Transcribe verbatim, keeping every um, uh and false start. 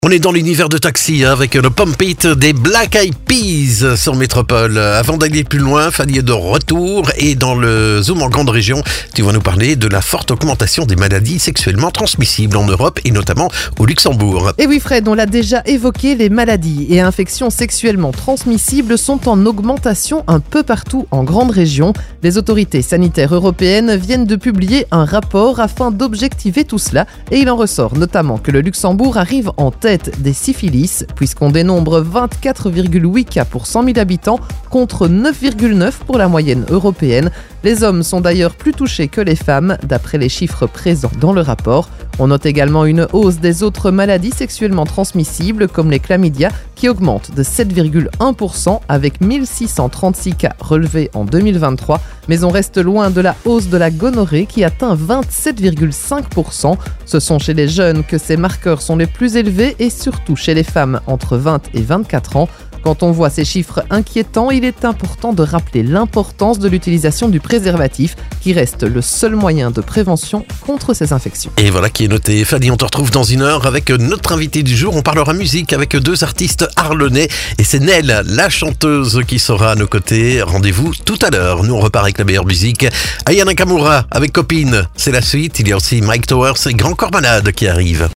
On est dans l'univers de Taxi hein, avec le Pump It des Black Eyed Peas sur Métropole. Avant d'aller plus loin, Fanny est de retour et dans le Zoom en grande région, tu vas nous parler de la forte augmentation des maladies sexuellement transmissibles en Europe et notamment au Luxembourg. Et oui Fred, on l'a déjà évoqué, les maladies et infections sexuellement transmissibles sont en augmentation un peu partout en grande région. Les autorités sanitaires européennes viennent de publier un rapport afin d'objectiver tout cela et il en ressort notamment que le Luxembourg arrive en tête des syphilis, puisqu'on dénombre vingt-quatre virgule huit cas pour cent mille habitants contre neuf virgule neuf pour la moyenne européenne. Les hommes sont d'ailleurs plus touchés que les femmes, d'après les chiffres présents dans le rapport. On note également une hausse des autres maladies sexuellement transmissibles, comme les chlamydia, qui augmentent de sept virgule un pour cent avec mille six cent trente-six cas relevés en deux mille vingt-trois. Mais on reste loin de la hausse de la gonorrhée qui atteint vingt-sept virgule cinq pour cent. Ce sont chez les jeunes que ces marqueurs sont les plus élevés et surtout chez les femmes entre vingt et vingt-quatre ans. Quand on voit ces chiffres inquiétants, il est important de rappeler l'importance de l'utilisation du préservatif qui reste le seul moyen de prévention contre ces infections. Et voilà qui est noté. Fanny, on te retrouve dans une heure avec notre invité du jour. On parlera musique avec deux artistes arlonnais et c'est Nell, la chanteuse, qui sera à nos côtés. Rendez-vous tout à l'heure. Nous, on repart avec la meilleure musique. Aya Nakamura avec Copine, c'est la suite. Il y a aussi Mike Towers et Grand Corps Malade qui arrivent.